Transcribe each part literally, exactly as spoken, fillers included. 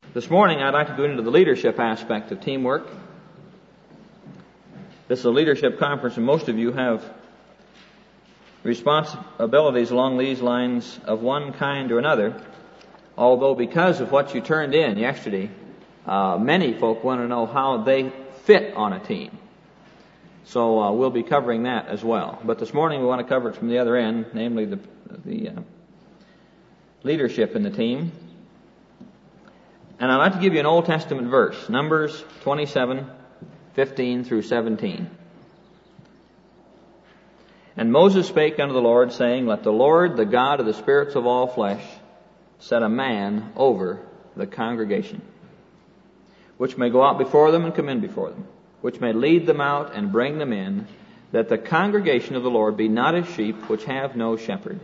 This morning I'd like to go into the leadership aspect of teamwork. This is a leadership conference, and most of you have responsibilities along these lines of one kind or another, although because of what you turned in yesterday, uh, many folk want to know how they fit on a team. So uh, we'll be covering that as well. But this morning we want to cover it from the other end, namely the, the uh, leadership in the team. And I'd like to give you an Old Testament verse, Numbers twenty-seven, fifteen through seventeen. And Moses spake unto the Lord, saying, Let the Lord, the God of the spirits of all flesh, set a man over the congregation, which may go out before them and come in before them, which may lead them out and bring them in, that the congregation of the Lord be not as sheep which have no shepherd.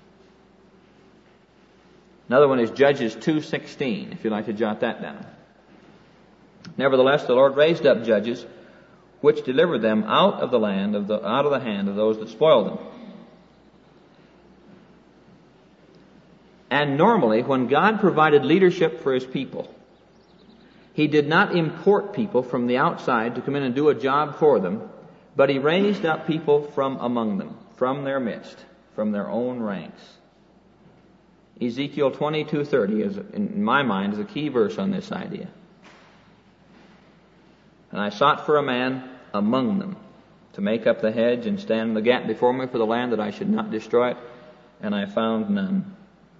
Another one is Judges two sixteen, if you'd like to jot that down. Nevertheless, the Lord raised up judges, which delivered them out of the land of the out of the hand of those that spoiled them. And normally, when God provided leadership for His people, He did not import people from the outside to come in and do a job for them, but He raised up people from among them, from their midst, from their own ranks. Ezekiel twenty-two thirty is, in my mind, is a key verse on this idea. And I sought for a man among them to make up the hedge and stand in the gap before me for the land, that I should not destroy it, and I found none.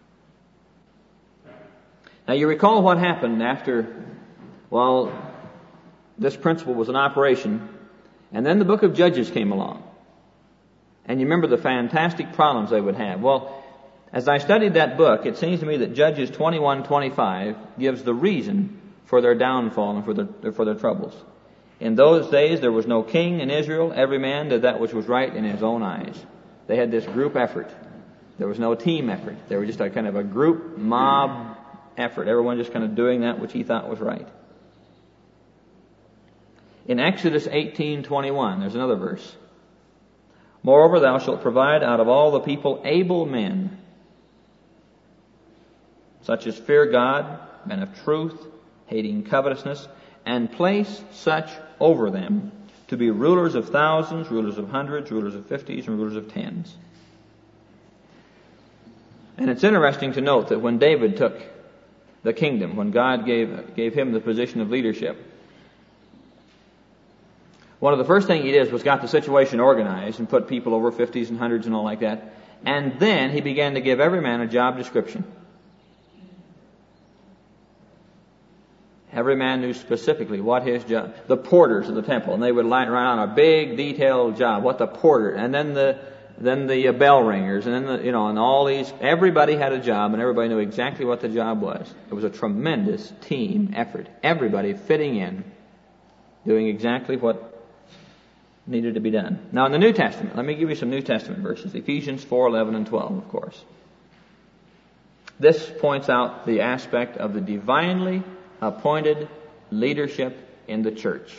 Now you recall what happened after, well, this principle was in operation, and then the book of Judges came along. And you remember the fantastic problems they would have. Well, as I studied that book, it seems to me that Judges twenty-one twenty-five gives the reason for their downfall and for their, for their troubles. In those days, there was no king in Israel. Every man did that which was right in his own eyes. They had this group effort. There was no team effort. They were just a kind of a group mob effort. Everyone just kind of doing that which he thought was right. In Exodus eighteen twenty-one, there's another verse. Moreover, thou shalt provide out of all the people able men, such as fear God, men of truth, hating covetousness, and place such over them to be rulers of thousands, rulers of hundreds, rulers of fifties, and rulers of tens. And it's interesting to note that when David took the kingdom, when God gave, gave him the position of leadership, one of the first things he did was got the situation organized and put people over fifties and hundreds and all like that. And then he began to give every man a job description. Every man knew specifically what his job, the porters of the temple, and they would write on a big detailed job, what the porter, and then the, then the bell ringers, and then the, you know, and all these, everybody had a job, and everybody knew exactly what the job was. It was a tremendous team effort. Everybody fitting in, doing exactly what needed to be done. Now in the New Testament, let me give you some New Testament verses. Ephesians four eleven and twelve, of course. This points out the aspect of the divinely appointed leadership in the church.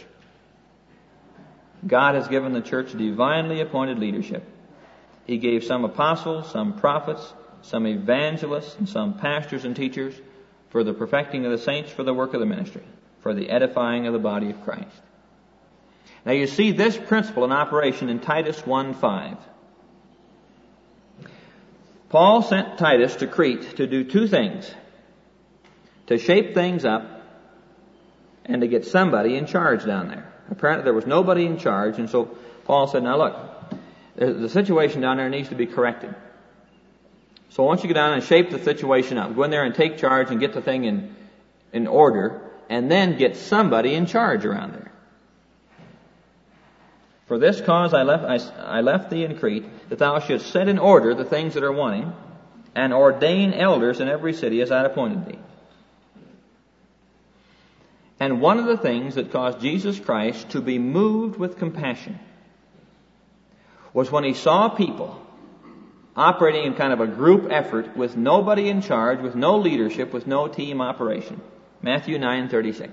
God has given the church divinely appointed leadership. He gave some apostles, some prophets, some evangelists, and some pastors and teachers for the perfecting of the saints, for the work of the ministry, for the edifying of the body of Christ. Now you see this principle in operation in Titus one five. Paul sent Titus to Crete to do two things: to shape things up and to get somebody in charge down there. Apparently there was nobody in charge, and so Paul said, now look, the situation down there needs to be corrected. So I want you to go down and shape the situation up. Go in there and take charge and get the thing in, in order, and then get somebody in charge around there. For this cause I left, I, I left thee in Crete, that thou shouldst set in order the things that are wanting, and ordain elders in every city as I had appointed thee. And one of the things that caused Jesus Christ to be moved with compassion was when he saw people operating in kind of a group effort with nobody in charge, with no leadership, with no team operation. Matthew nine thirty-six.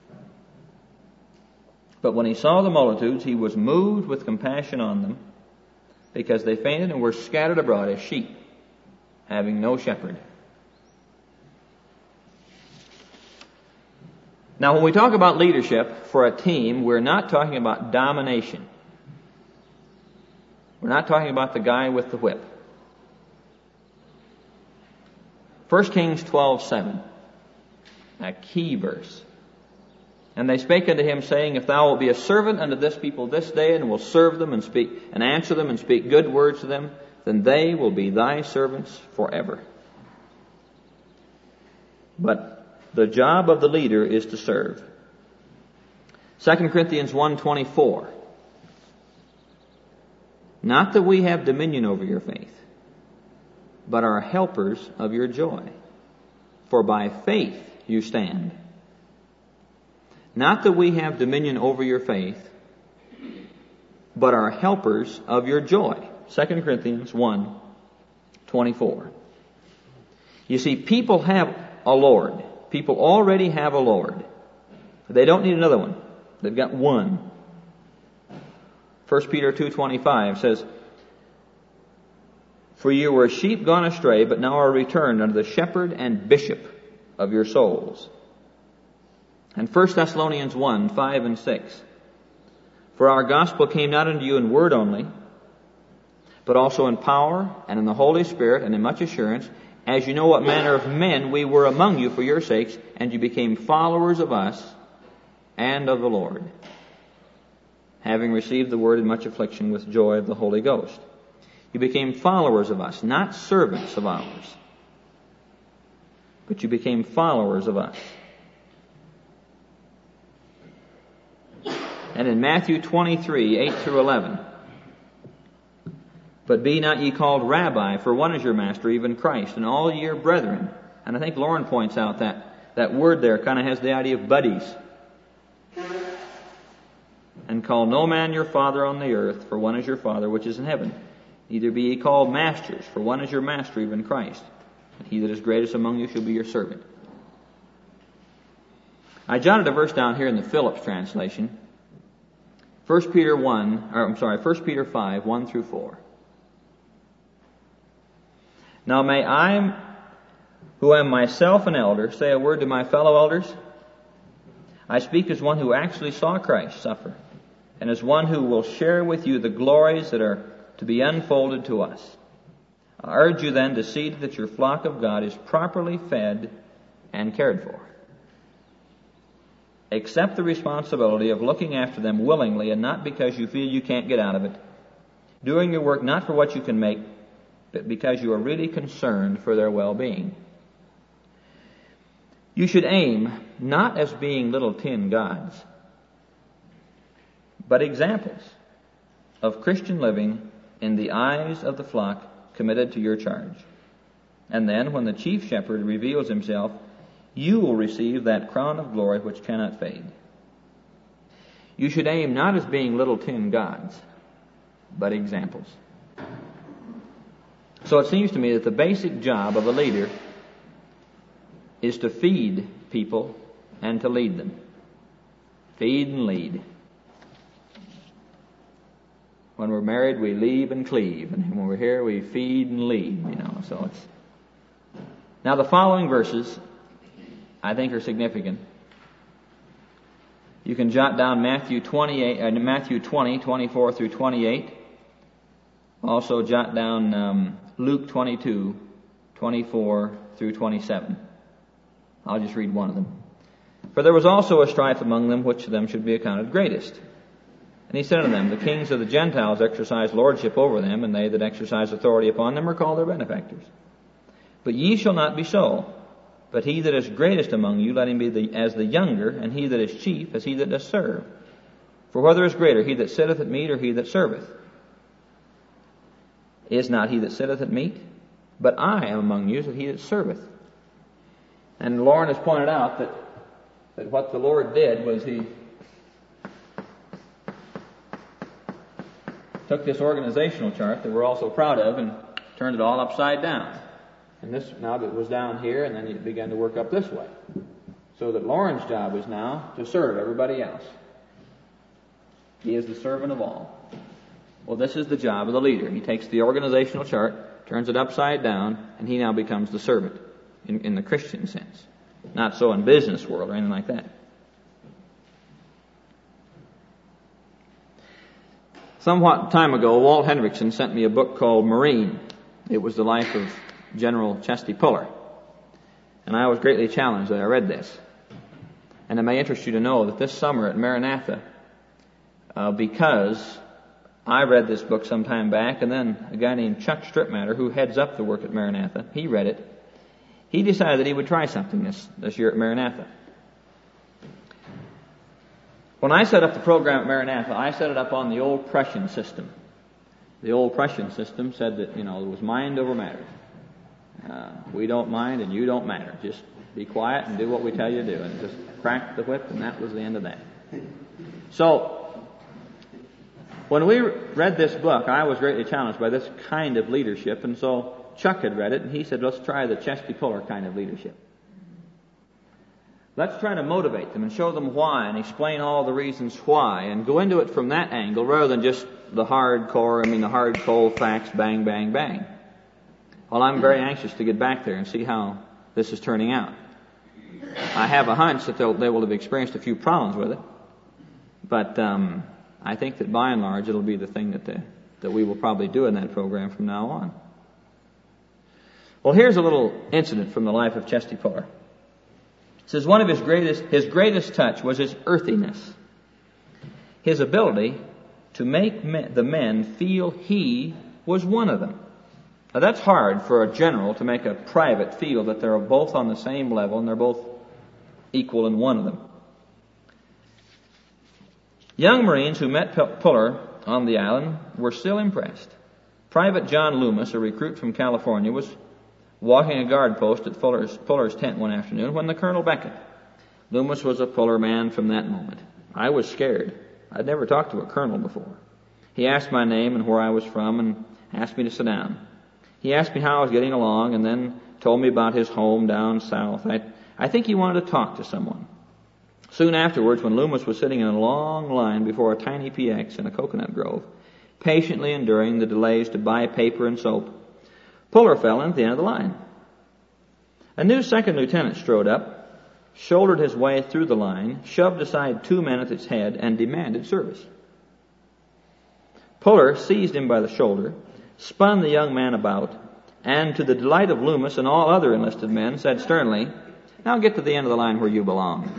But when he saw the multitudes, he was moved with compassion on them, because they fainted and were scattered abroad as sheep, having no shepherd. Now, when we talk about leadership for a team, we're not talking about domination. We're not talking about the guy with the whip. First Kings twelve seven, a key verse. And they spake unto him, saying, If thou wilt be a servant unto this people this day, and will serve them and speak and answer them and speak good words to them, then they will be thy servants forever. But the job of the leader is to serve. Second Corinthians one twenty-four. Not that we have dominion over your faith, but are helpers of your joy. For by faith you stand. Not that we have dominion over your faith, but are helpers of your joy. Second Corinthians one twenty-four. You see, people have a Lord. People already have a Lord. They don't need another one. They've got one. First Peter two twenty-five says, For you were sheep gone astray, but now are returned unto the shepherd and bishop of your souls. And First Thessalonians one five and six. For our gospel came not unto you in word only, but also in power and in the Holy Spirit and in much assurance, as you know what manner of men we were among you for your sakes, and you became followers of us and of the Lord, having received the word in much affliction with joy of the Holy Ghost. You became followers of us, not servants of ours, but you became followers of us. And in Matthew twenty-three, eight through eleven, But be not ye called Rabbi, for one is your master, even Christ, and all ye are brethren. And I think Lauren points out that that word there kind of has the idea of buddies. And call no man your father on the earth, for one is your Father which is in heaven. Neither be ye called masters, for one is your master, even Christ. And he that is greatest among you shall be your servant. I jotted a verse down here in the Phillips translation. First Peter one, or I'm sorry, First Peter five, one through four. Now may I, who am myself an elder, say a word to my fellow elders? I speak as one who actually saw Christ suffer, and as one who will share with you the glories that are to be unfolded to us. I urge you then to see that your flock of God is properly fed and cared for. Accept the responsibility of looking after them willingly and not because you feel you can't get out of it. Doing your work not for what you can make, but because you are really concerned for their well-being. You should aim not as being little tin gods, but examples of Christian living in the eyes of the flock committed to your charge. And then, when the chief shepherd reveals himself, you will receive that crown of glory which cannot fade. You should aim not as being little tin gods, but examples. So it seems to me that the basic job of a leader is to feed people and to lead them. Feed and lead. When we're married, we leave and cleave. And when we're here, we feed and lead, you know. So it's... Now the following verses, I think, are significant. You can jot down Matthew twenty-eight, uh, Matthew twenty, twenty-four through twenty-eight. Also jot down um, Luke twenty-two, twenty-four through twenty-seven. I'll just read one of them. For there was also a strife among them, which of them should be accounted greatest. And he said unto them, the kings of the Gentiles exercise lordship over them, and they that exercise authority upon them are called their benefactors. But ye shall not be so. But he that is greatest among you, let him be the, as the younger, and he that is chief as he that does serve. For whether is greater, he that sitteth at meat or he that serveth? Is not he that sitteth at meat? But I am among you as he that serveth. And Lauren has pointed out that, that what the Lord did was he took this organizational chart that we're all so proud of and turned it all upside down. And this now it was down here, and then it began to work up this way. So that Lauren's job is now to serve everybody else. He is the servant of all. Well, this is the job of the leader. He takes the organizational chart, turns it upside down, and he now becomes the servant in, in the Christian sense. Not so in business world or anything like that. somewhat time ago, Walt Hendrickson sent me a book called Marine. It was the life of General Chesty Puller. And I was greatly challenged that I read this. And it may interest you to know that this summer at Maranatha, uh, because I read this book some time back, and then a guy named Chuck Stripmatter, who heads up the work at Maranatha, he read it. He decided that he would try something this, this year at Maranatha. When I set up the program at Maranatha, I set it up on the old Prussian system. The old Prussian system said that, you know, it was mind over matter. Uh, we don't mind and you don't matter. Just be quiet and do what we tell you to do. And just crack the whip, and that was the end of that. So, when we read this book, I was greatly challenged by this kind of leadership. And so Chuck had read it, and he said, let's try the Chesty Puller kind of leadership. Let's try to motivate them and show them why and explain all the reasons why and go into it from that angle rather than just the hardcore, I mean the hard, cold facts, bang, bang, bang. Well, I'm very anxious to get back there and see how this is turning out. I have a hunch that they'll, they will have experienced a few problems with it, but um, I think that by and large it'll be the thing that, the, that we will probably do in that program from now on. Well, here's a little incident from the life of Chesty Puller. It says one of his greatest, his greatest touch was his earthiness, his ability to make men, the men feel he was one of them. Now that's hard for a general to make a private feel that they're both on the same level and they're both equal in one of them. Young Marines who met Puller on the island were still impressed. Private John Loomis, a recruit from California, was walking a guard post at Fuller's, Puller's tent one afternoon when the colonel beckoned. Loomis was a Puller man from that moment. I was scared. I'd never talked to a colonel before. He asked my name and where I was from and asked me to sit down. He asked me how I was getting along and then told me about his home down south. I, I think he wanted to talk to someone. Soon afterwards, when Loomis was sitting in a long line before a tiny P X in a coconut grove, patiently enduring the delays to buy paper and soap, Puller fell in at the end of the line. A new second lieutenant strode up, shouldered his way through the line, shoved aside two men at its head, and demanded service. Puller seized him by the shoulder, spun the young man about, and to the delight of Loomis and all other enlisted men, said sternly, "Now get to the end of the line where you belong."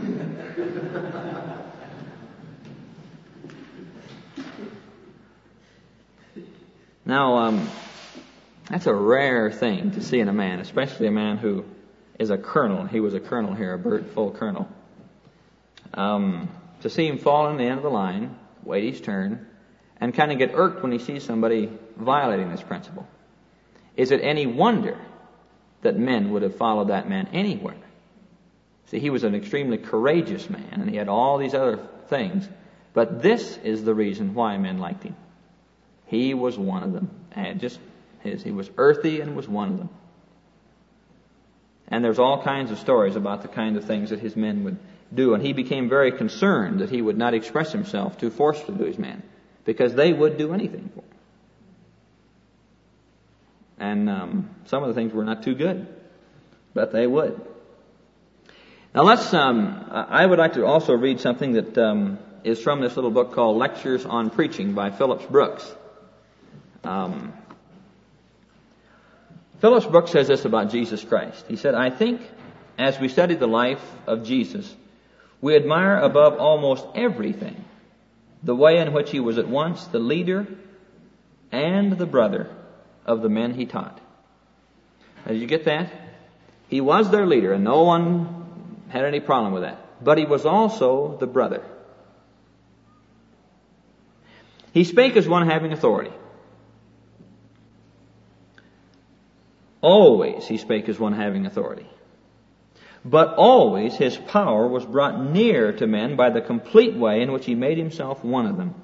Now, um, that's a rare thing to see in a man, especially a man who is a colonel. He was a colonel here, a bird full colonel. Um, to see him fall in the end of the line, wait his turn, and kind of get irked when he sees somebody violating this principle. Is it any wonder that men would have followed that man anywhere? See, he was an extremely courageous man, and he had all these other things. But this is the reason why men liked him. He was one of them. And just his, he was earthy and was one of them. And there's all kinds of stories about the kind of things that his men would do. And he became very concerned that he would not express himself too forcefully to his men, because they would do anything for him. And um, some of the things were not too good, but they would. Now let's, um, I would like to also read something that um, is from this little book called Lectures on Preaching by Phillips Brooks. Um, Phillips Brooks says this about Jesus Christ. He said, "I think as we study the life of Jesus, we admire above almost everything the way in which he was at once the leader and the brother of the men he taught." Now, did you get that? He was their leader, and no one had any problem with that. But he was also the brother. He spake as one having authority. Always he spake as one having authority. But always his power was brought near to men by the complete way in which he made himself one of them.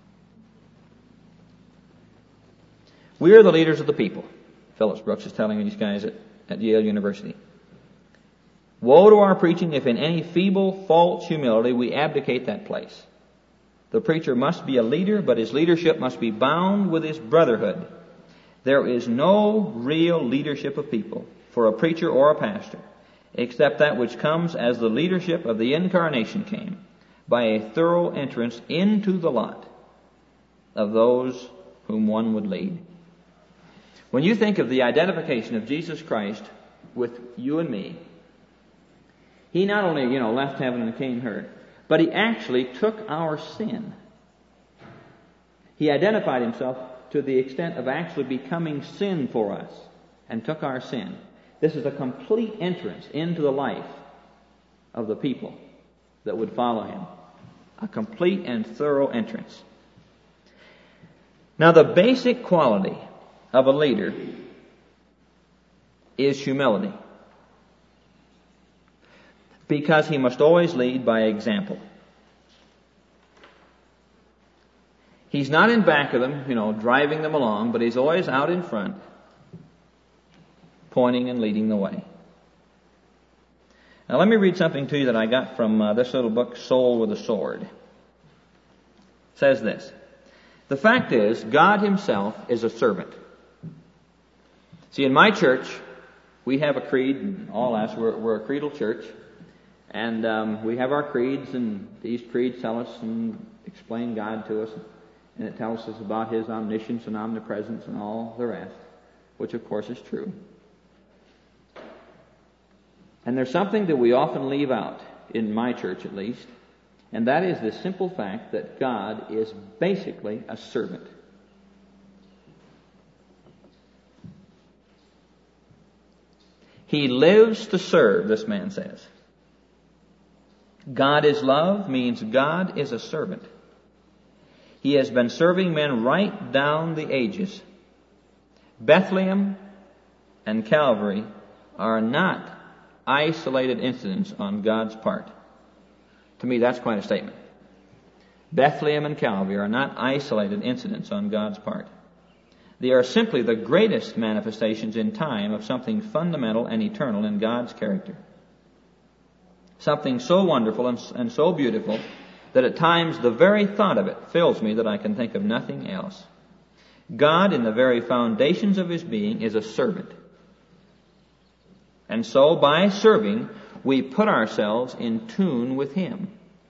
We are the leaders of the people, Phillips Brooks is telling these guys at, at Yale University. Woe to our preaching if in any feeble, false humility we abdicate that place. The preacher must be a leader, but his leadership must be bound with his brotherhood. There is no real leadership of people for a preacher or a pastor, except that which comes as the leadership of the incarnation came, by a thorough entrance into the lot. of those whom one would lead. When you think of the identification of Jesus Christ with you and me, He not only, you know, left heaven and came here, but He actually took our sin. He identified Himself to the extent of actually becoming sin for us and took our sin. This is a complete entrance into the life of the people that would follow Him. A complete and thorough entrance. Now, the basic quality of a leader is humility, because he must always lead by example. He's not in back of them, you know, driving them along, but he's always out in front, pointing and leading the way. Now let me read something to you that I got from uh, this little book, Soul with a Sword. It says this: the fact is, God Himself is a servant. See, in my church, we have a creed, and all us, we're, we're a creedal church, and um, we have our creeds, and these creeds tell us and explain God to us, and it tells us about His omniscience and omnipresence and all the rest, which of course is true. And there's something that we often leave out, in my church at least, and that is the simple fact that God is basically a servant. He lives to serve, this man says. God is love means God is a servant. He has been serving men right down the ages. Bethlehem and Calvary are not isolated incidents on God's part. To me, that's quite a statement. Bethlehem and Calvary are not isolated incidents on God's part. They are simply the greatest manifestations in time of something fundamental and eternal in God's character. Something so wonderful and, and so beautiful that at times the very thought of it fills me that I can think of nothing else. God, in the very foundations of His being, is a servant. And so, by serving, we put ourselves in tune with Him.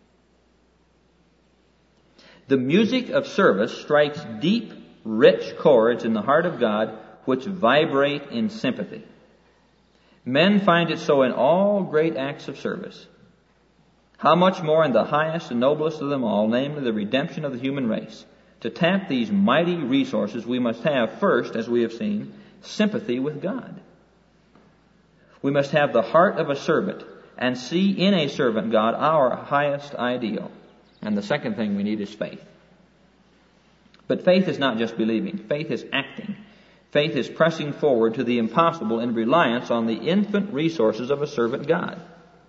The music of service strikes deep, rich chords in the heart of God which vibrate in sympathy. Men find it so in all great acts of service. How much more in the highest and noblest of them all, namely the redemption of the human race. To tap these mighty resources, we must have first, as we have seen, sympathy with God. We must have the heart of a servant and see in a servant God our highest ideal. And the second thing we need is faith. But faith is not just believing. Faith is acting. Faith is pressing forward to the impossible in reliance on the infinite resources of a servant God.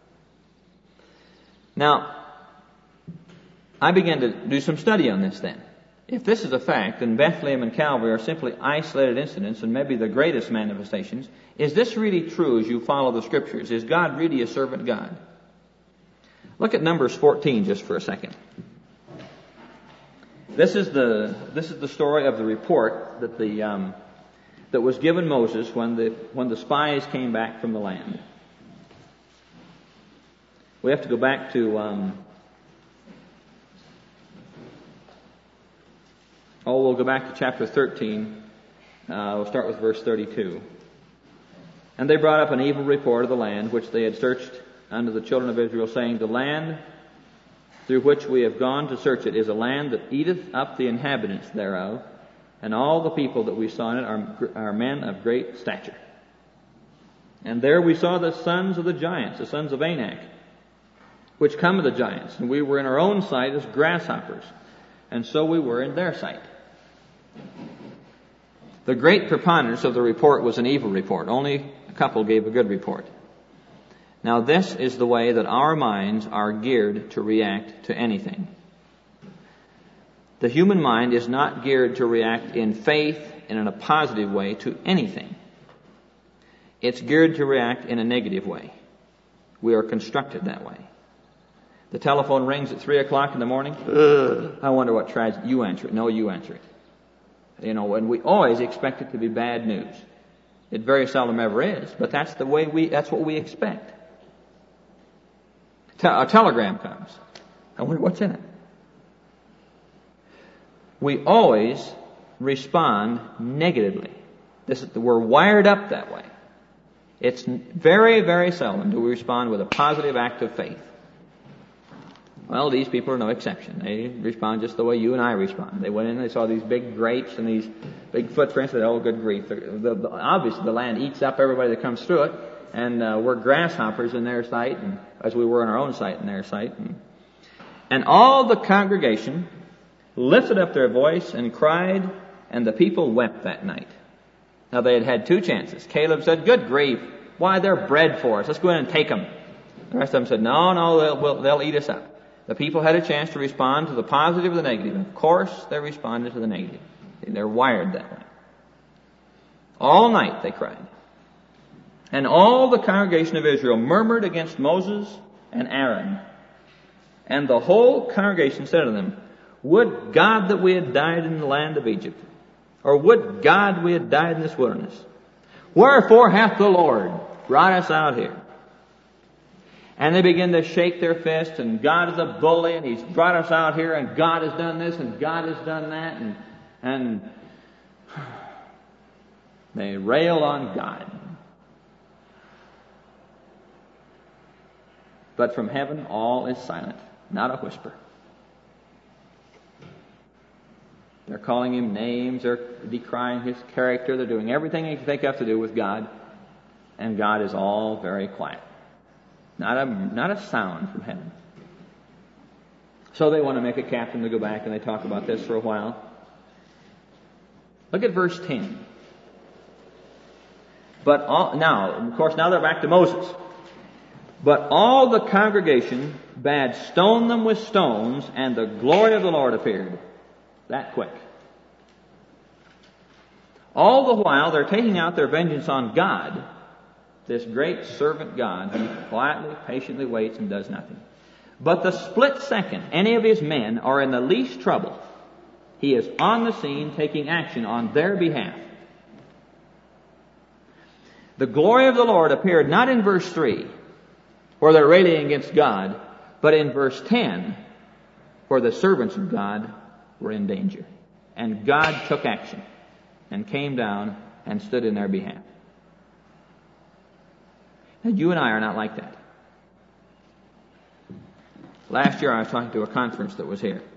Now, I began to do some study on this then. If this is a fact, then Bethlehem and Calvary are simply isolated incidents and maybe the greatest manifestations. Is this really true as you follow the Scriptures? Is God really a servant God? Look at Numbers fourteen just for a second. This is the this is the story of the report that the um, that was given Moses when the when the spies came back from the land. We have to go back to um, oh we'll go back to chapter thirteen. Uh, we'll start with verse thirty-two. And they brought up an evil report of the land which they had searched unto the children of Israel, saying, the land through which we have gone to search it is a land that eateth up the inhabitants thereof, and all the people that we saw in it are, are men of great stature. And there we saw the sons of the giants, the sons of Anak, which come of the giants, and we were in our own sight as grasshoppers, and so we were in their sight. The great preponderance of the report was an evil report. Only a couple gave a good report. Now this is the way that our minds are geared to react to anything. The human mind is not geared to react in faith and in a positive way to anything. It's geared to react in a negative way. We are constructed that way. The telephone rings at three o'clock in the morning. Ugh, I wonder what tries. You answer it. No, you answer it. You know, and we always expect it to be bad news. It very seldom ever is, but that's the way we, that's what we expect. Te- a telegram comes. I wonder what's in it. we always respond negatively. This is, we're wired up that way. It's very, very seldom do we respond with a positive act of faith. Well, these people are no exception. They respond just the way you and I respond. They went in and they saw these big grapes and these big footprints. They said, oh, good grief. The, the, the, obviously, the land eats up everybody that comes through it. And uh, we're grasshoppers in their sight, and as we were in our own sight in their sight. And, and all the congregation lifted up their voice and cried, and the people wept that night. Now, they had had two chances. Caleb said, good grief. Why, they're bread for us. Let's go in and take them. The rest of them said, no, no, they'll, we'll, they'll eat us up. The people had a chance to respond to the positive or the negative. And of course, they responded to the negative. They're wired that way. All night they cried. And all the congregation of Israel murmured against Moses and Aaron. And the whole congregation said to them, would God that we had died in the land of Egypt, or would God we had died in this wilderness? Wherefore hath the Lord brought us out here? And they begin to shake their fists, and God is a bully, and He's brought us out here, and God has done this, and God has done that, and, and they rail on God. But from heaven all is silent, not a whisper. They're calling Him names, they're decrying His character, they're doing everything they think have to do with God, and God is all very quiet. Not a, not a sound from heaven. So they want to make a captain to go back, and they talk about this for a while. Look at verse ten. But all, now, of course, now they're back to Moses. But all the congregation bade stone them with stones, and the glory of the Lord appeared. That quick. All the while, they're taking out their vengeance on God, this great servant God who quietly, patiently waits and does nothing. But the split second any of His men are in the least trouble, He is on the scene taking action on their behalf. The glory of the Lord appeared not in verse three, where they're railing against God, but in verse ten, where the servants of God were in danger. And God took action and came down and stood in their behalf. And you and I are not like that. Last year I was talking to a conference that was here.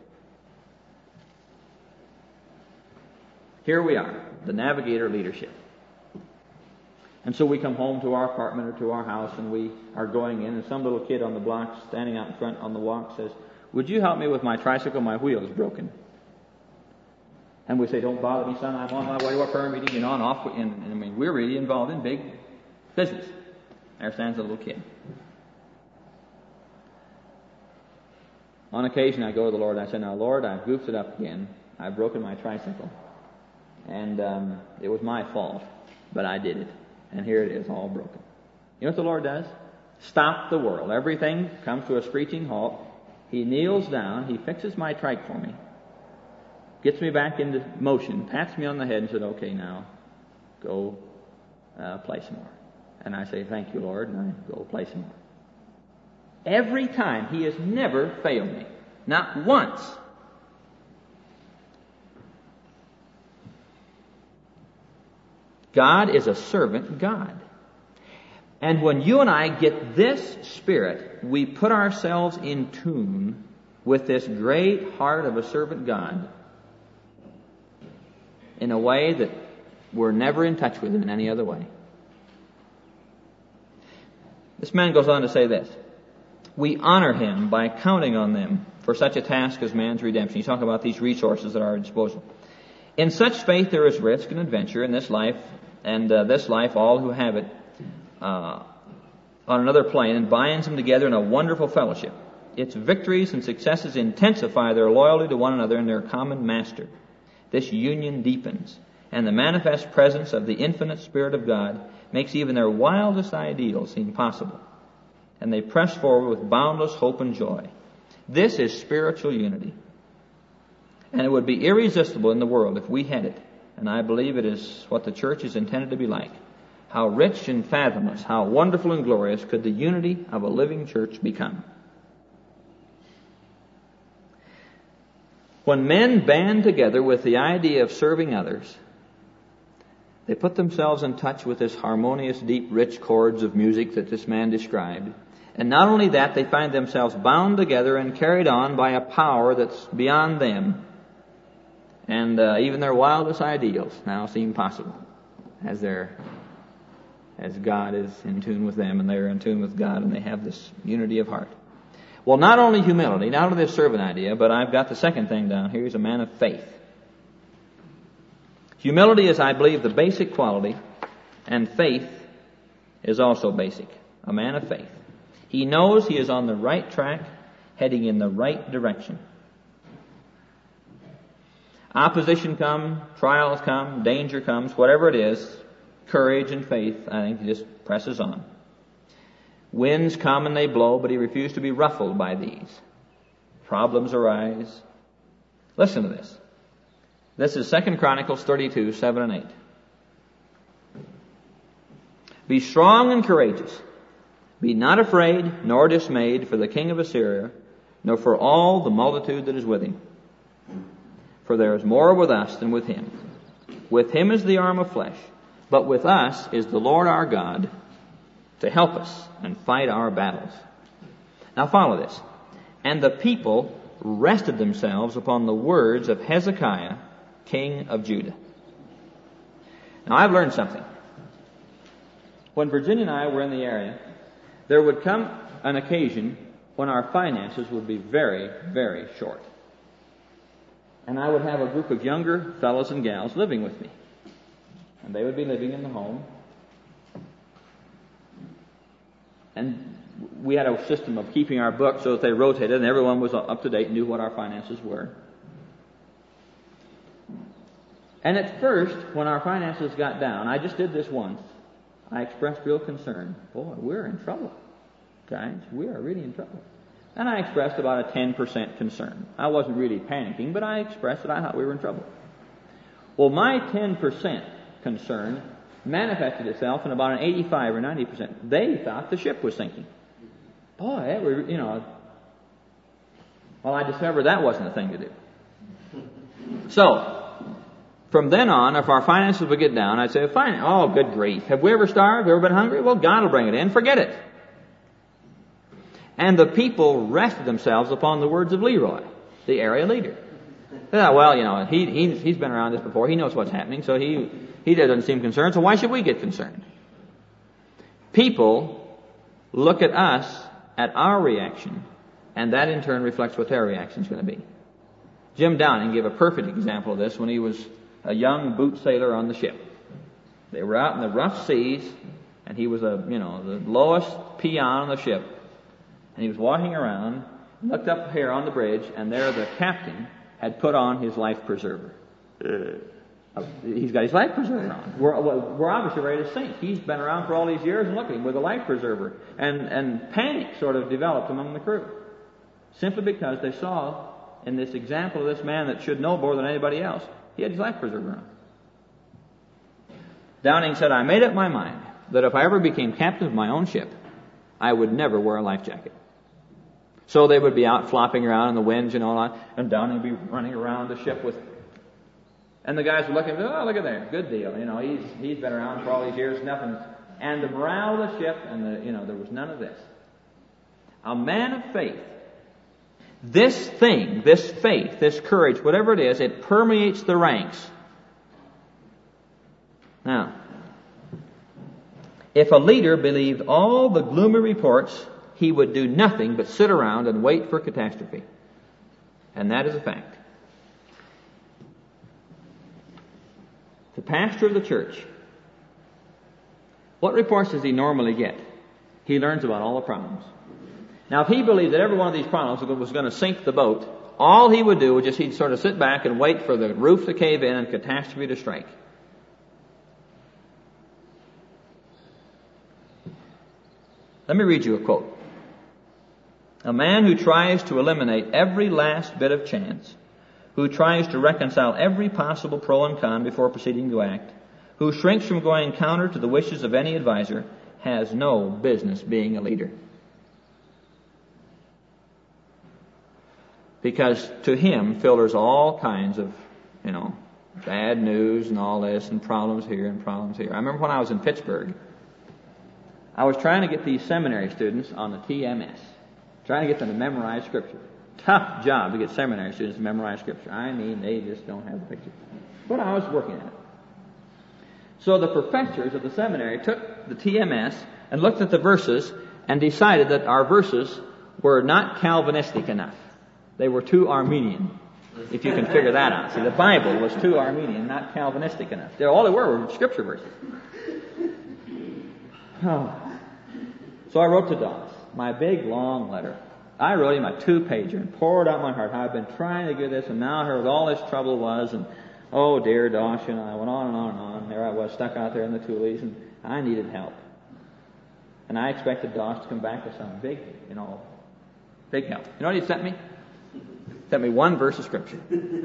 Here we are, the Navigator leadership. And so we come home to our apartment or to our house, and we are going in, and some little kid on the block standing out in front on the walk says, would you help me with my tricycle? My wheel is broken. And we say, don't bother me, son. I'm on my way to a prayer meeting, you know, and off. And, and I mean, we're really involved in big business. There stands a little kid. On occasion, I go to the Lord and I say, now, Lord, I've goofed it up again. I've broken my tricycle. And um, it was my fault, but I did it. And here it is, all broken. You know what the Lord does? Stop the world. Everything comes to a screeching halt. He kneels down. He fixes my trike for me. Gets me back into motion. Pats me on the head and said, okay, now, go uh, play some more. And I say, thank you, Lord, and I go play some more. Every time, He has never failed me. Not once. God is a servant God. And when you and I get this spirit, we put ourselves in tune with this great heart of a servant God in a way that we're never in touch with Him in any other way. This man goes on to say this. We honor Him by counting on them for such a task as man's redemption. He's talking about these resources at our disposal. In such faith there is risk and adventure in this life, and uh, this life all who have it uh, on another plane, and binds them together in a wonderful fellowship. Its victories and successes intensify their loyalty to one another and their common master. This union deepens, and the manifest presence of the infinite Spirit of God makes even their wildest ideals seem possible. And they press forward with boundless hope and joy. This is spiritual unity. And it would be irresistible in the world if we had it. And I believe it is what the church is intended to be like. How rich and fathomless, how wonderful and glorious could the unity of a living church become. When men band together with the idea of serving others, they put themselves in touch with this harmonious, deep, rich chords of music that this man described. And not only that, they find themselves bound together and carried on by a power that's beyond them. And uh, even their wildest ideals now seem possible as they're, as God is in tune with them and they're in tune with God and they have this unity of heart. Well, not only humility, not only this servant idea, but I've got the second thing down here. He's a man of faith. Humility is, I believe, the basic quality, and faith is also basic. A man of faith. He knows he is on the right track, heading in the right direction. Opposition comes, trials come, danger comes, whatever it is, courage and faith, I think he just presses on. Winds come and they blow, but he refused to be ruffled by these. Problems arise. Listen to this. This is Second Chronicles thirty-two, seven and eight. Be strong and courageous. Be not afraid nor dismayed for the king of Assyria, nor for all the multitude that is with him. For there is more with us than with him. With him is the arm of flesh, but with us is the Lord our God to help us and fight our battles. Now follow this. And the people rested themselves upon the words of Hezekiah, king of Judah. Now I've learned something. When Virginia and I were in the area, there would come an occasion when our finances would be very, very short. And I would have a group of younger fellows and gals living with me. And they would be living in the home. And we had a system of keeping our books so that they rotated and everyone was up to date and knew what our finances were. And at first, when our finances got down, I just did this once, I expressed real concern. Boy, we're in trouble. Guys, we are really in trouble. And I expressed about a ten percent concern. I wasn't really panicking, but I expressed that I thought we were in trouble. Well, my ten percent concern manifested itself in about an eighty-five or ninety percent. They thought the ship was sinking. Boy, that were, you know. Well, I discovered that wasn't the thing to do. So, from then on, if our finances would get down, I'd say, fine, oh, good grief. Have we ever starved? Have we ever been hungry? Well, God will bring it in. Forget it. And the people rested themselves upon the words of Leroy, the area leader. Yeah, well, you know, he, he, he's been around this before. He knows what's happening, so he, he doesn't seem concerned. So why should we get concerned? People look at us, at our reaction, and that in turn reflects what their reaction is going to be. Jim Downing gave a perfect example of this when he was a young boot sailor on the ship. They were out in the rough seas, and he was a, you know, the lowest peon on the ship. And he was walking around, looked up here on the bridge, and there the captain had put on his life preserver. Uh, he's got his life preserver on. We're, we're obviously ready to sink. He's been around for all these years, and look at him with a life preserver. And, and panic sort of developed among the crew. Simply because they saw in this example of this man that should know more than anybody else, he had his life preserver on. Downing said, I made up my mind that if I ever became captain of my own ship, I would never wear a life jacket. So they would be out flopping around in the winds, you know, and Downing would be running around the ship with, and the guys would look at him, oh, look at there, good deal. You know, he's he's been around for all these years, nothing. And the morale of the ship, and the, you know, there was none of this. A man of faith. This thing, this faith, this courage, whatever it is, it permeates the ranks. Now, if a leader believed all the gloomy reports, he would do nothing but sit around and wait for catastrophe. And that is a fact. The pastor of the church, what reports does he normally get? He learns about all the problems. Now, if he believed that every one of these problems was going to sink the boat, all he would do was just he'd sort of sit back and wait for the roof to cave in and catastrophe to strike. Let me read you a quote. A man who tries to eliminate every last bit of chance, who tries to reconcile every possible pro and con before proceeding to act, who shrinks from going counter to the wishes of any advisor, has no business being a leader. Because to him filters all kinds of, you know, bad news and all this and problems here and problems here. I remember when I was in Pittsburgh, I was trying to get these seminary students on the T M S, trying to get them to memorize Scripture. Tough job to get seminary students to memorize Scripture. I mean, they just don't have the picture. But I was working at it. So the professors of the seminary took the T M S and looked at the verses and decided that our verses were not Calvinistic enough. They were too Arminian, if you can figure that out. See, the Bible was too Arminian, not Calvinistic enough. They're, all they were were Scripture verses. Oh. So I wrote to Doss my big, long letter. I wrote him a two-pager and poured out my heart how I've been trying to get this, and now I heard what all this trouble was, and oh, dear Doss, and I went on and on and on. There I was, stuck out there in the tulies, and I needed help. And I expected Doss to come back with some big, you know, big help. You know what he sent me? Sent me one verse of Scripture.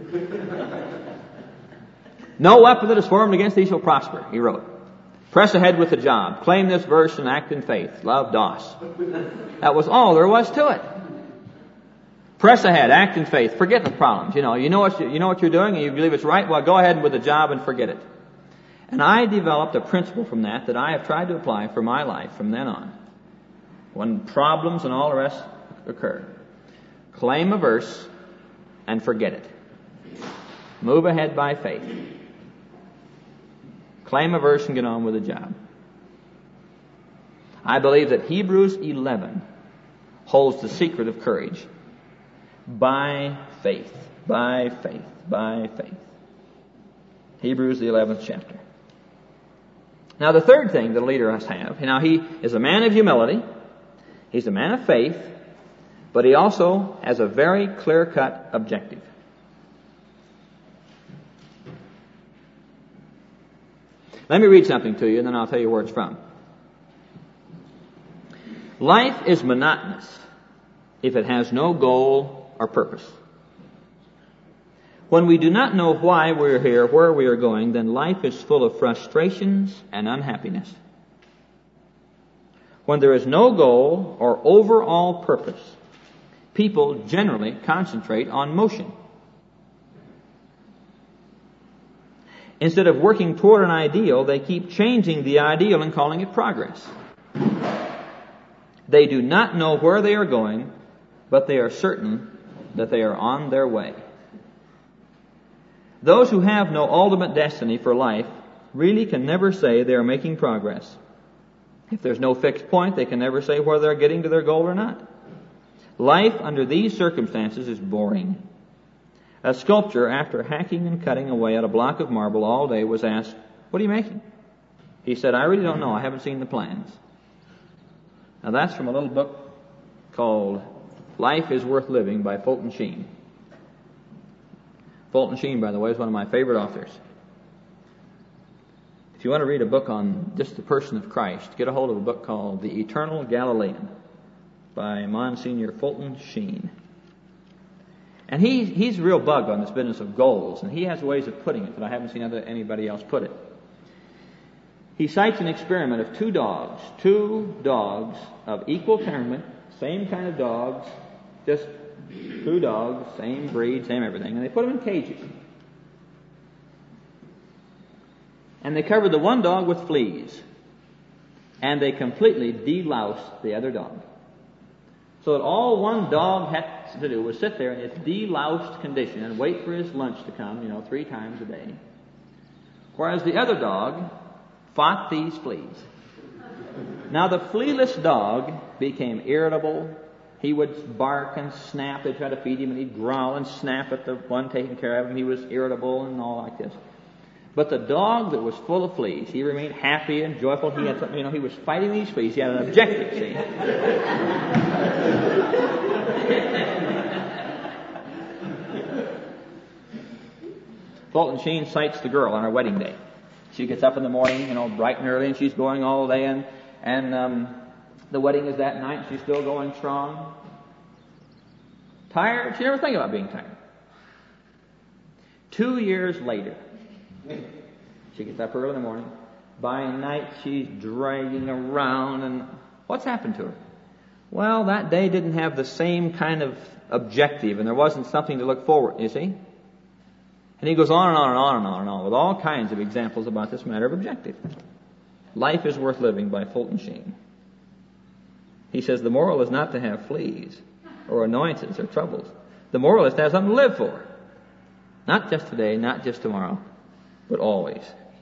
No weapon that is formed against thee shall prosper, he wrote. Press ahead with the job. Claim this verse and act in faith. Love, Doss. That was all there was to it. Press ahead, act in faith. Forget the problems. You know, you know what you, you know what you're doing, and you believe it's right. Well, go ahead with the job and forget it. And I developed a principle from that that I have tried to apply for my life from then on. When problems and all the rest occur, claim a verse and forget it. Move ahead by faith. Claim a verse and get on with the job. I believe that Hebrews eleven holds the secret of courage. By faith, by faith, by faith. Hebrews, the eleventh chapter. Now the third thing that a leader must have, now he is a man of humility, he's a man of faith, but he also has a very clear-cut objective. Let me read something to you, and then I'll tell you where it's from. Life is monotonous if it has no goal or purpose. When we do not know why we're here, where we are going, then life is full of frustrations and unhappiness. When there is no goal or overall purpose, people generally concentrate on motion. Instead of working toward an ideal, they keep changing the ideal and calling it progress. They do not know where they are going, but they are certain that they are on their way. Those who have no ultimate destiny for life really can never say they are making progress. If there's no fixed point, they can never say whether they're getting to their goal or not. Life under these circumstances is boring. A sculptor, after hacking and cutting away at a block of marble all day, was asked, "What are you making?" He said, "I really don't know. I haven't seen the plans." Now that's from a little book called Life is Worth Living by Fulton Sheen. Fulton Sheen, by the way, is one of my favorite authors. If you want to read a book on just the person of Christ, get a hold of a book called The Eternal Galilean by Monsignor Fulton Sheen. And he, he's a real bug on this business of goals, and he has ways of putting it that I haven't seen other, anybody else put it. He cites an experiment of two dogs, two dogs of equal temperament, same kind of dogs, just two dogs, same breed, same everything, and they put them in cages. And they covered the one dog with fleas, and they completely deloused the other dog. So that all one dog had to do was sit there in its deloused condition and wait for his lunch to come, you know, three times a day. Whereas the other dog fought these fleas. Now the flealess dog became irritable. He would bark and snap. They'd try to feed him, and he'd growl and snap at the one taking care of him. He was irritable and all like this. But the dog that was full of fleas, he remained happy and joyful. He had something, you know, he was fighting these fleas. He had an objective, see. Fulton Sheen cites the girl on her wedding day. She gets up in the morning, you know, bright and early, and she's going all day, and, and um, the wedding is that night, and she's still going strong. Tired? She never thinks about being tired. Two years later, she gets up early in the morning. By night, she's dragging around, and what's happened to her? Well, that day didn't have the same kind of objective, and there wasn't something to look forward, you see? And he goes on and on and on and on and on with all kinds of examples about this matter of objective. Life is worth living by Fulton Sheen. He says the moral is not to have fleas or annoyances or troubles. The moral is to have something to live for. Not just today, not just tomorrow, but always.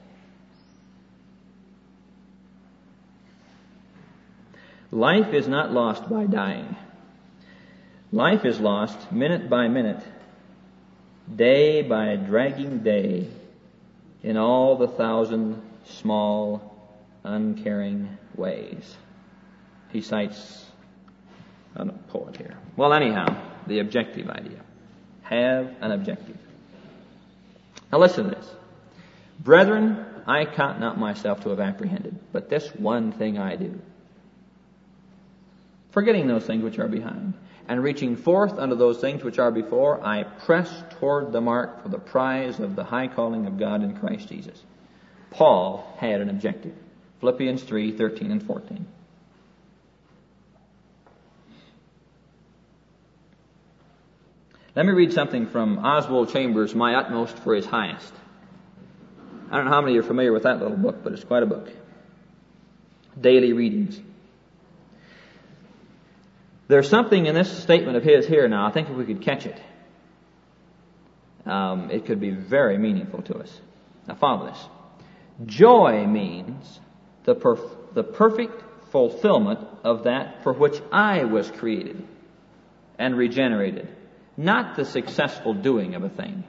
Life is not lost by dying. Life is lost minute by minute, day by dragging day, in all the thousand small, uncaring ways. He cites a poet here. Well, anyhow, the objective idea. Have an objective. Now listen to this. Brethren, I count not myself to have apprehended, but this one thing I do. Forgetting those things which are behind, and reaching forth unto those things which are before, I press toward the mark for the prize of the high calling of God in Christ Jesus. Paul had an objective. Philippians three, thirteen and fourteen. Let me read something from Oswald Chambers' My Utmost for His Highest. I don't know how many are familiar with that little book, but it's quite a book. Daily readings. There's something in this statement of his here now, I think if we could catch it, um, it could be very meaningful to us. Now follow this. Joy means the, perf- the perfect fulfillment of that for which I was created and regenerated, not the successful doing of a thing.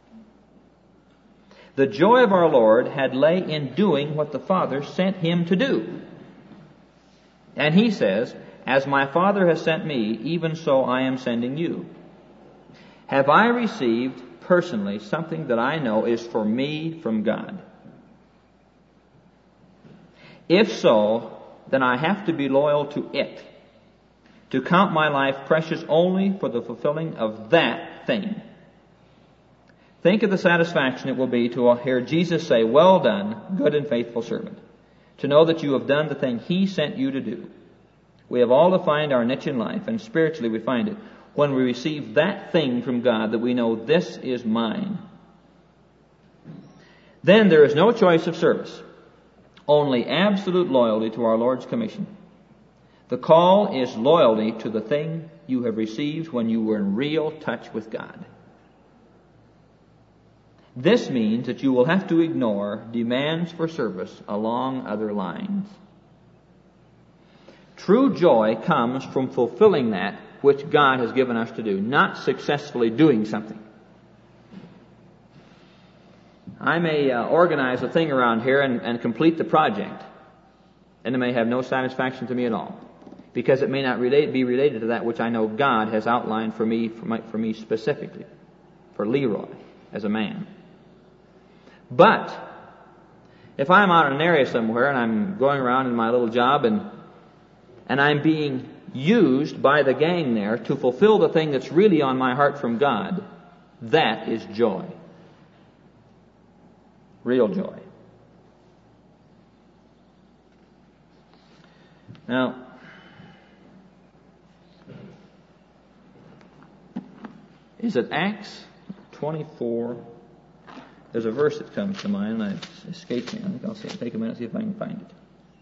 The joy of our Lord had lay in doing what the Father sent Him to do. And He says, as my Father has sent me, even so I am sending you. Have I received personally something that I know is for me from God? If so, then I have to be loyal to it, to count my life precious only for the fulfilling of that thing. Think of the satisfaction it will be to hear Jesus say, well done, good and faithful servant, to know that you have done the thing He sent you to do. We have all to find our niche in life, and spiritually we find it when we receive that thing from God that we know this is mine. Then there is no choice of service, only absolute loyalty to our Lord's commission. The call is loyalty to the thing you have received when you were in real touch with God. This means that you will have to ignore demands for service along other lines. True joy comes from fulfilling that which God has given us to do, not successfully doing something. I may uh, organize a thing around here and, and complete the project, and it may have no satisfaction to me at all, because it may not relate, be related to that which I know God has outlined for me, for, my, for me specifically, for Leroy as a man. But if I'm out in an area somewhere and I'm going around in my little job and and I'm being used by the gang there to fulfill the thing that's really on my heart from God, that is joy. Real joy. Now, is it Acts twenty-four? There's a verse that comes to mind, and it escapes me. I think I'll see, take a minute and see if I can find it.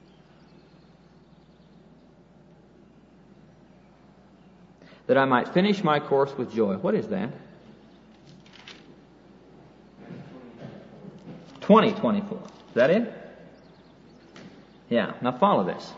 That I might finish my course with joy. What is that? twenty twenty-four. Is that it? Yeah. Now follow this.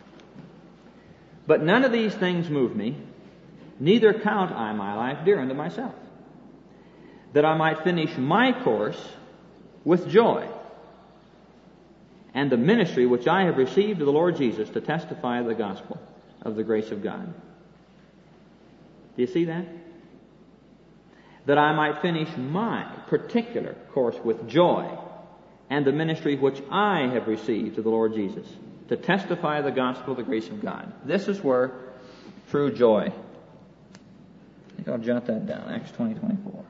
But none of these things move me, neither count I my life dear unto myself, that I might finish my course with joy, and the ministry which I have received of the Lord Jesus to testify the gospel of the grace of God. Do you see that? That I might finish my particular course with joy, and the ministry which I have received of the Lord Jesus to testify the gospel of the grace of God. This is where true joy. I think I'll jot that down. Acts twenty twenty-four.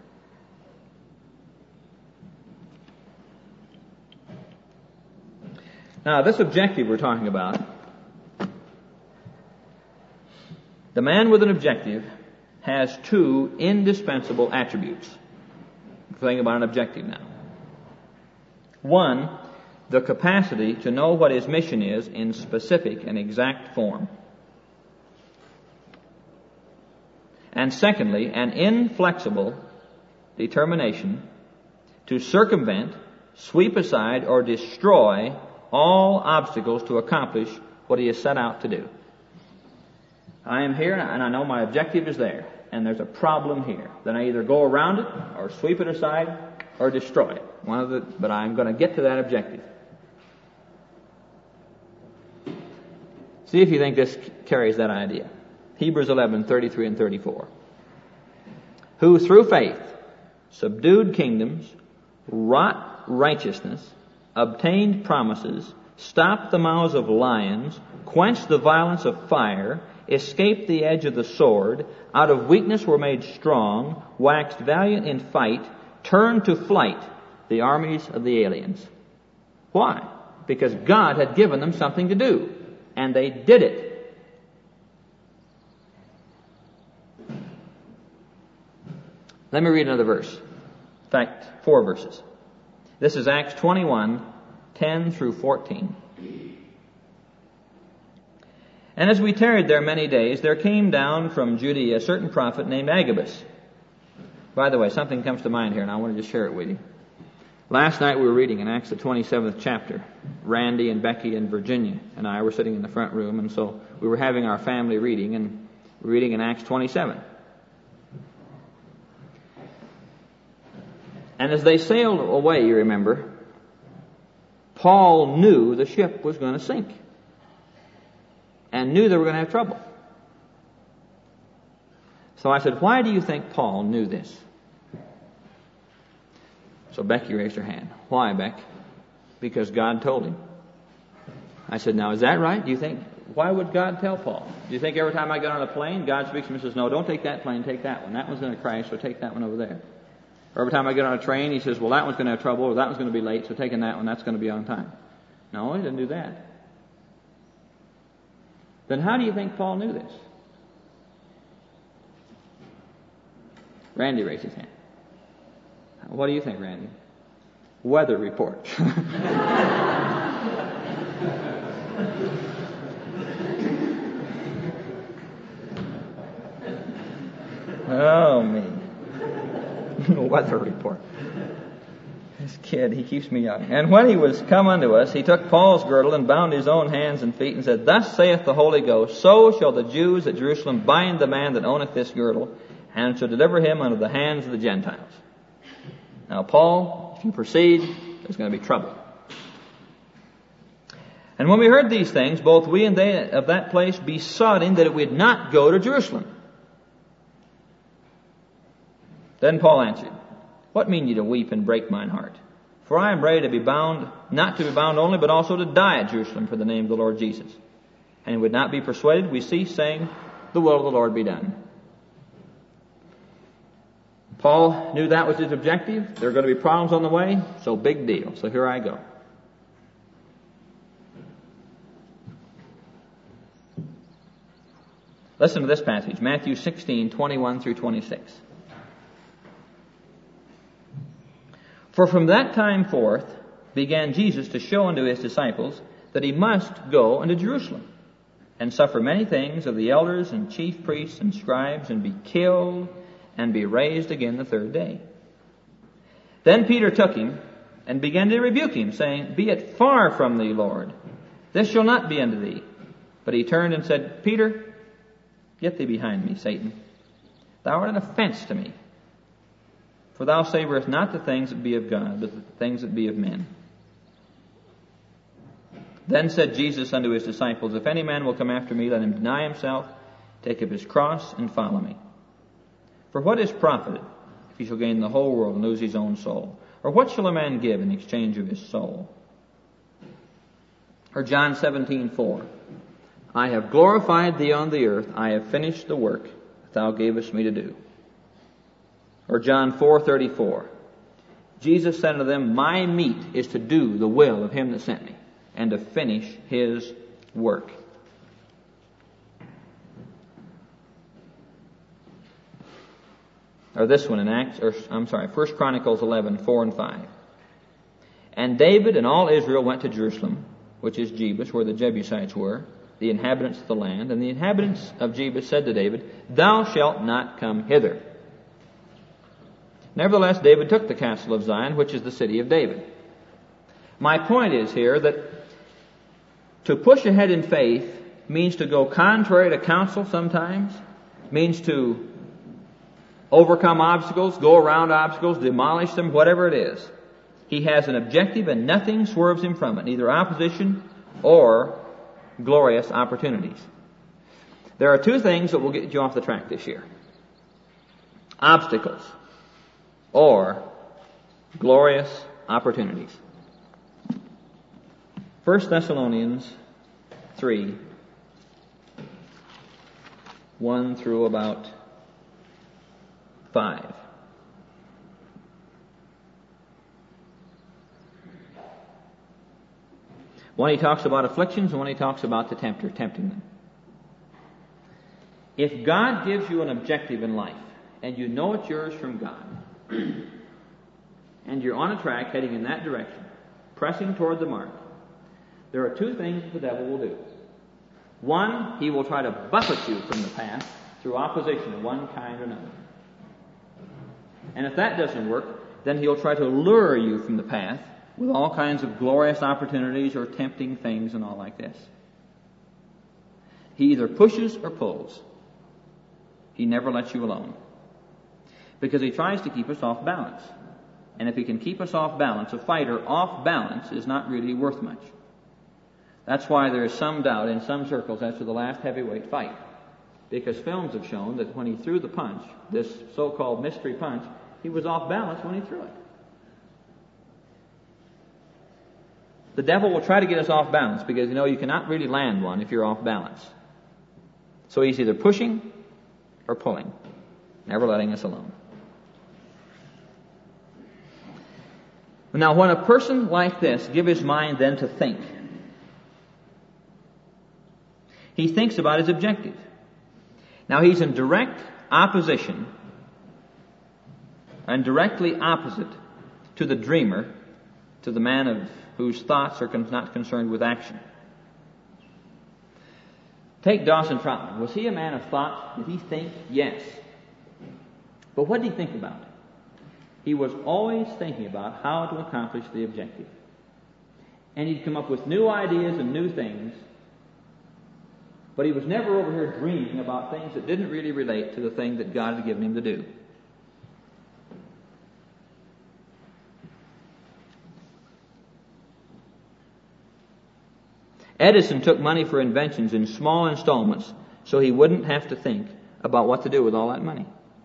Now, this objective we're talking about The man with an objective has two indispensable attributes. Think about an objective now. One, the capacity to know what his mission is in specific and exact form. And secondly, an inflexible determination to circumvent, sweep aside, or destroy all obstacles to accomplish what he has set out to do. I am here and I know my objective is there, and there's a problem here. Then I either go around it or sweep it aside or destroy it. One of the, but I'm going to get to that objective. See if you think this carries that idea. Hebrews eleven, thirty-three and thirty-four. Who through faith subdued kingdoms, wrought righteousness, obtained promises, stopped the mouths of lions, quenched the violence of fire, escaped the edge of the sword, out of weakness were made strong, waxed valiant in fight, turned to flight the armies of the aliens. Why? Because God had given them something to do, and they did it. Let me read another verse. In fact, four verses. This is Acts twenty-one, ten through fourteen. And as we tarried there many days, there came down from Judea a certain prophet named Agabus. By the way, something comes to mind here, and I want to just share it with you. Last night we were reading in Acts the twenty-seventh chapter. Randy and Becky and Virginia and I were sitting in the front room, and so we were having our family reading, and reading in Acts twenty-seven. And as they sailed away, you remember, Paul knew the ship was going to sink and knew they were going to have trouble. So I said, why do you think Paul knew this? So Becky raised her hand. Why, Beck? Because God told him. I said, now is that right? Do you think, why would God tell Paul? Do you think every time I get on a plane, God speaks to me and says, no, don't take that plane, take that one. That one's going to crash, so take that one over there. Or every time I get on a train, he says, well, that one's going to have trouble, or that one's going to be late, so taking that one, that's going to be on time. No, he didn't do that. Then how do you think Paul knew this? Randy raised his hand. What do you think, Randy? Weather report. Oh, me. Weather report. This kid, he keeps me young. And when he was come unto us, he took Paul's girdle and bound his own hands and feet and said, thus saith the Holy Ghost, so shall the Jews at Jerusalem bind the man that owneth this girdle, and shall deliver him unto the hands of the Gentiles. Now, Paul, if you proceed, there's going to be trouble. And when we heard these things, both we and they of that place besought him that it would not go to Jerusalem. Then Paul answered, what mean ye to weep and break mine heart? For I am ready to be bound, not to be bound only, but also to die at Jerusalem for the name of the Lord Jesus. And he would not be persuaded, we ceased, saying, the will of the Lord be done. Paul knew that was his objective. There are going to be problems on the way, so big deal. So here I go. Listen to this passage, Matthew sixteen, twenty-one through twenty-six. For from that time forth began Jesus to show unto his disciples that he must go unto Jerusalem, and suffer many things of the elders and chief priests and scribes, and be killed, and be raised again the third day. Then Peter took him, and began to rebuke him, saying, be it far from thee, Lord, this shall not be unto thee. But he turned and said, Peter, get thee behind me, Satan. Thou art an offense to me. For thou savorest not the things that be of God, but the things that be of men. Then said Jesus unto his disciples, if any man will come after me, let him deny himself, take up his cross, and follow me. For what is profited if he shall gain the whole world and lose his own soul? Or what shall a man give in exchange of his soul? Or John seventeen, four. I have glorified thee on the earth. I have finished the work that thou gavest me to do. Or John four, thirty-four. Jesus said unto them, my meat is to do the will of him that sent me, and to finish his work. or this one in Acts, or I'm sorry, First Chronicles eleven, four and five. And David and all Israel went to Jerusalem, which is Jebus, where the Jebusites were, the inhabitants of the land. And the inhabitants of Jebus said to David, Thou shalt not come hither. Nevertheless, David took the castle of Zion, which is the city of David. My point is here that to push ahead in faith means to go contrary to counsel sometimes, means to overcome obstacles, go around obstacles, demolish them, whatever it is. He has an objective and nothing swerves him from it, neither opposition or glorious opportunities. There are two things that will get you off the track this year. Obstacles or glorious opportunities. First Thessalonians three, one through about five. One he talks about afflictions, and one he talks about the tempter tempting them. If God gives you an objective in life, and you know it's yours from God, and you're on a track heading in that direction, pressing toward the mark, there are two things that the devil will do. One, he will try to buffet you from the path through opposition of one kind or another. And if that doesn't work, then he'll try to lure you from the path with all kinds of glorious opportunities or tempting things and all like this. He either pushes or pulls. He never lets you alone. Because he tries to keep us off balance. And if he can keep us off balance, a fighter off balance is not really worth much. That's why there is some doubt in some circles as to the last heavyweight fight. Because films have shown that when he threw the punch, this so-called mystery punch, he was off balance when he threw it. The devil will try to get us off balance because, you know, you cannot really land one if you're off balance. So he's either pushing or pulling, never letting us alone. Now, when a person like this give his mind then to think, he thinks about his objective. Now, he's in direct opposition and directly opposite to the dreamer, to the man of whose thoughts are not concerned with action. Take Dawson Trotman. Was he a man of thought? Did he think? Yes. But what did he think about? He was always thinking about how to accomplish the objective. And he'd come up with new ideas and new things, but he was never over here dreaming about things that didn't really relate to the thing that God had given him to do. Edison took money for inventions in small installments so he wouldn't have to think about what to do with all that money.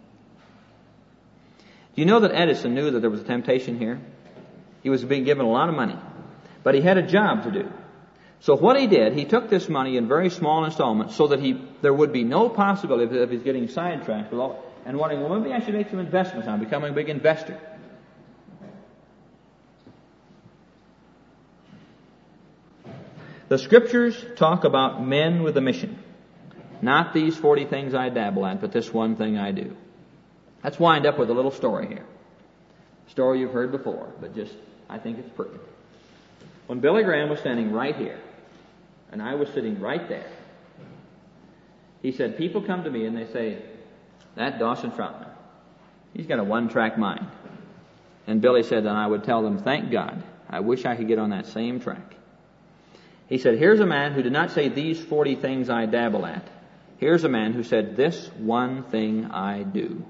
Do you know that Edison knew that there was a temptation here? He was being given a lot of money, but he had a job to do. So what he did, he took this money in very small installments so that he there would be no possibility of his getting sidetracked with all, and wanting, well, maybe I should make some investments now, becoming a big investor. The Scriptures talk about men with a mission. Not these forty things I dabble at, but this one thing I do. Let's wind up with a little story here. A story you've heard before, but just, I think it's pertinent. When Billy Graham was standing right here, and I was sitting right there, he said, people come to me and they say, that Dawson Trotman, he's got a one-track mind. And Billy said, and I would tell them, thank God, I wish I could get on that same track. He said, here's a man who did not say these forty things I dabble at. Here's a man who said, this one thing I do.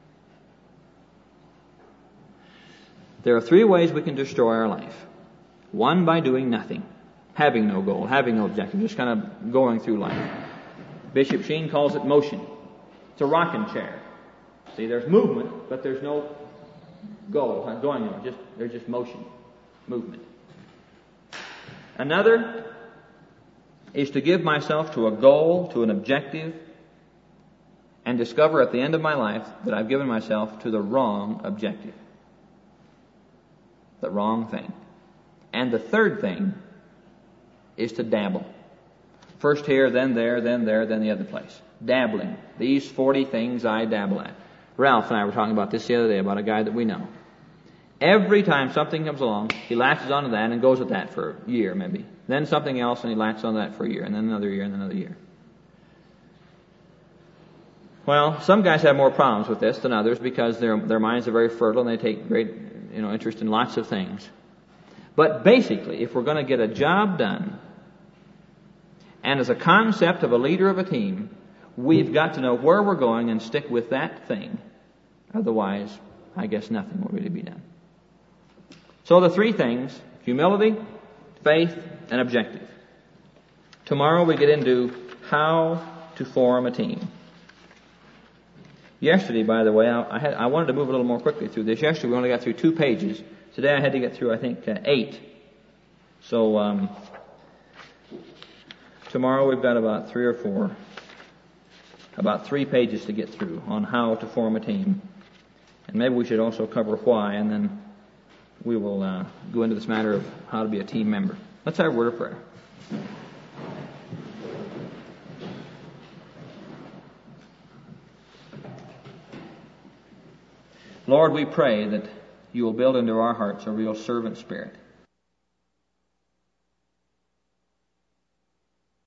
There are three ways we can destroy our life. One, by doing nothing, having no goal, having no objective, just kind of going through life. Bishop Sheen calls it motion. It's a rocking chair. See, there's movement, but there's no goal, not going on. Just there's just motion, movement. Another is to give myself to a goal, to an objective, and discover at the end of my life that I've given myself to the wrong objective. The wrong thing. And the third thing is to dabble. First here, then there, then there, then the other place. Dabbling. These forty things I dabble at. Ralph and I were talking about this the other day, about a guy that we know. Every time something comes along, he latches onto that and goes with that for a year maybe. Then something else and he latches onto that for a year, and then another year and another year. Well, some guys have more problems with this than others because their their minds are very fertile and they take great, you know, interest in lots of things. But basically, if we're going to get a job done, and as a concept of a leader of a team, we've got to know where we're going and stick with that thing. Otherwise, I guess nothing will really be done. So the three things: humility, faith, and objective. Tomorrow we get into how to form a team. Yesterday, by the way, I, had, I wanted to move a little more quickly through this. Yesterday we only got through two pages. Today I had to get through, I think, uh, eight. So um, tomorrow we've got about three or four, about three pages to get through on how to form a team. And maybe we should also cover why, and then we will uh, go into this matter of how to be a team member. Let's have a word of prayer. Lord, we pray that you will build into our hearts a real servant spirit.